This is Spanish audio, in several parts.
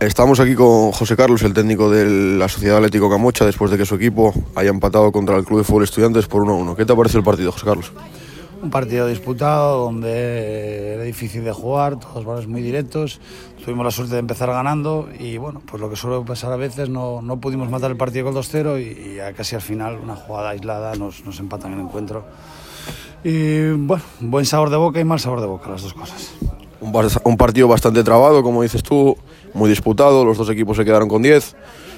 Estamos aquí con José Carlos, el técnico de la Sociedad Atlético Camocha, después de que su equipo haya empatado contra el Club de Fútbol Estudiantes por 1-1. ¿Qué te ha parecido el partido, José Carlos? Un partido disputado donde era difícil de jugar, todos balones muy directos. Tuvimos la suerte de empezar ganando y bueno, pues lo que suele pasar a veces, no pudimos matar el partido con 2-0 y casi al final una jugada aislada nos empatan el encuentro. Y bueno, buen sabor de boca y mal sabor de boca, las dos cosas. Un partido bastante trabado, como dices tú, muy disputado, los dos equipos se quedaron con 10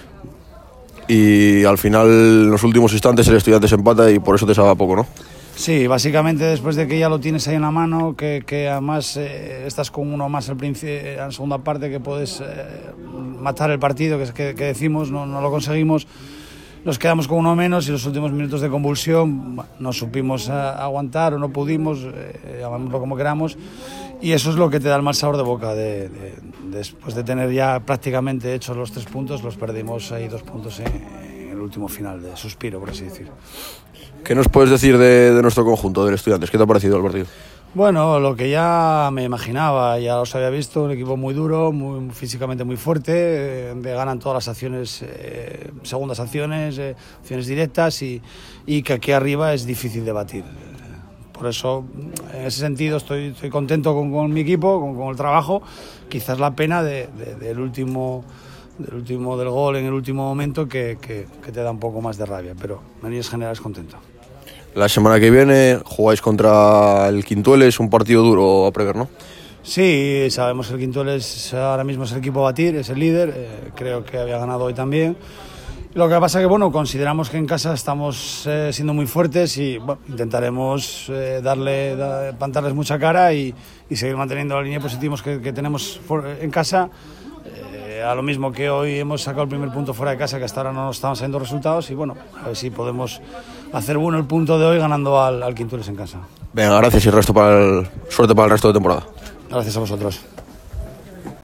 y al final en los últimos instantes el Estudiantes empata y por eso te sabe poco, ¿no? Sí, básicamente después de que ya lo tienes ahí en la mano, que además estás con uno más al principio, en la segunda parte, que puedes matar el partido, que decimos, no lo conseguimos. Nos quedamos con uno menos y los últimos minutos de convulsión no supimos aguantar o no pudimos, llamémoslo como queramos, y eso es lo que te da el mal sabor de boca. Después de tener ya prácticamente hechos los 3 puntos, los perdimos ahí 2 puntos en el último final de suspiro, por así decir. ¿Qué nos puedes decir de nuestro conjunto, del Estudiantes? ¿Qué te ha parecido el partido? Bueno, lo que ya me imaginaba, ya los había visto, un equipo muy duro, físicamente muy fuerte, ganan todas las acciones, segundas acciones, acciones directas y que aquí arriba es difícil de batir. Por eso, en ese sentido, estoy contento con mi equipo, con el trabajo. Quizás la pena del gol en el último momento que te da un poco más de rabia, pero en líneas generales contento. La semana que viene jugáis contra el Quintueles, un partido duro a prever, ¿no? Sí, sabemos que el Quintueles ahora mismo es el equipo a batir, es el líder, creo que había ganado hoy también. Lo que pasa es que bueno, consideramos que en casa estamos siendo muy fuertes y bueno, intentaremos plantarles mucha cara y seguir manteniendo la línea positiva que tenemos en casa. A lo mismo que hoy hemos sacado el primer punto fuera de casa, que hasta ahora no nos estaban saliendo resultados y bueno, a ver si podemos hacer bueno el punto de hoy ganando al Quintueles en casa. Venga, gracias y suerte para el resto de temporada. Gracias a vosotros.